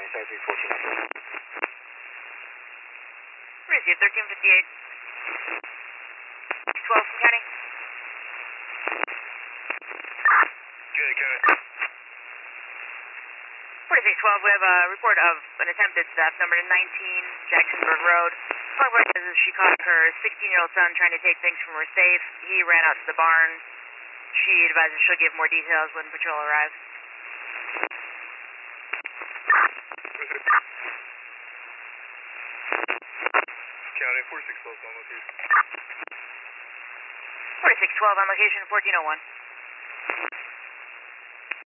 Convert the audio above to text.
14. Receive 1358. 12 from County. County. 4612, we have a report of an attempted theft, number 19 Jacksonburg Road. Park says she caught her 16-year-old son trying to take things from her safe. He ran out to the barn. She advises she'll give more details when patrol arrives. County 4612 on location. 4612 on location, 1401.